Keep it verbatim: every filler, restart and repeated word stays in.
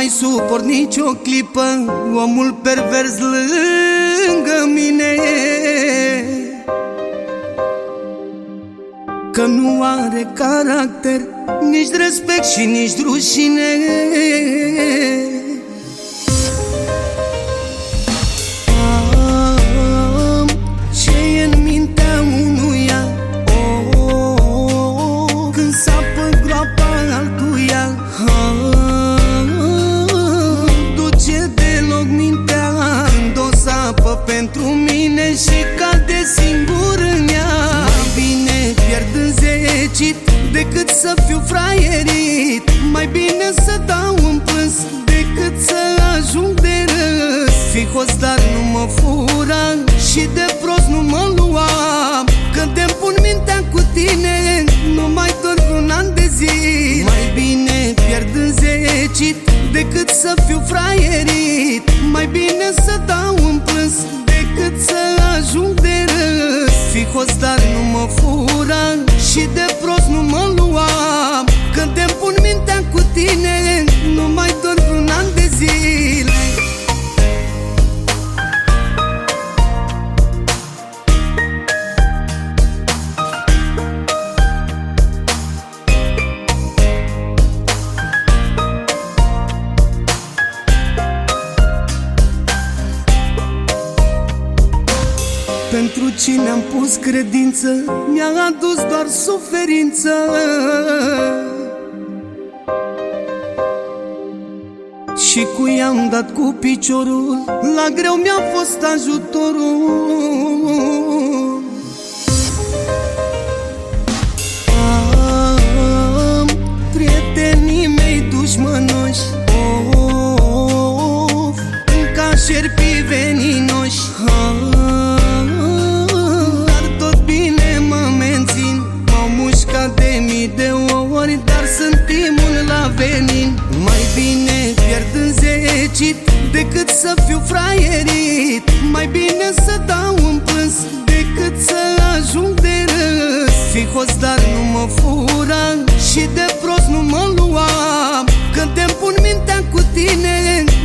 mai suport nicio clipă omul pervers lângă mine, că nu are caracter, nici respect și nici rușine. Am ce-i în mintea unuia, oh, oh, oh, când sapă groapa altuia. Duce deloc mintea în sapă pentru mine și cade singur în ea. Mai bine pierd înzecit decât să fiu fraierit, mai bine să dau în plâns decât să ajung de râs. Fi host, dar nu mă fura și de prost nu mă lua, când te-mi pun mintea cu tine numai doar un an de zile. Mai bine pierd înzecit decât să fiu fraierit, mai bine să dau în plâns decât să ajung de râs. Fi host, dar nu mă fura și de prost nu mă lua, când te-mi pun mintea cu tine numai doar un an de zile. Pentru cine am pus credință, mi-a adus doar suferință. Și cu i-am dat cu piciorul, la greu mi-a fost ajutorul. Am prietenii mei dușmănoși, of, ca șerpii veninoși. De mii de ori, dar sunt imun la venin. Mai bine pierd înzecit decât să fiu fraierit, mai bine să dau în plâns decât să ajung de râs. Fi host, dar nu mă fura și de prost nu mă lua, când te-mi pun mintea cu tine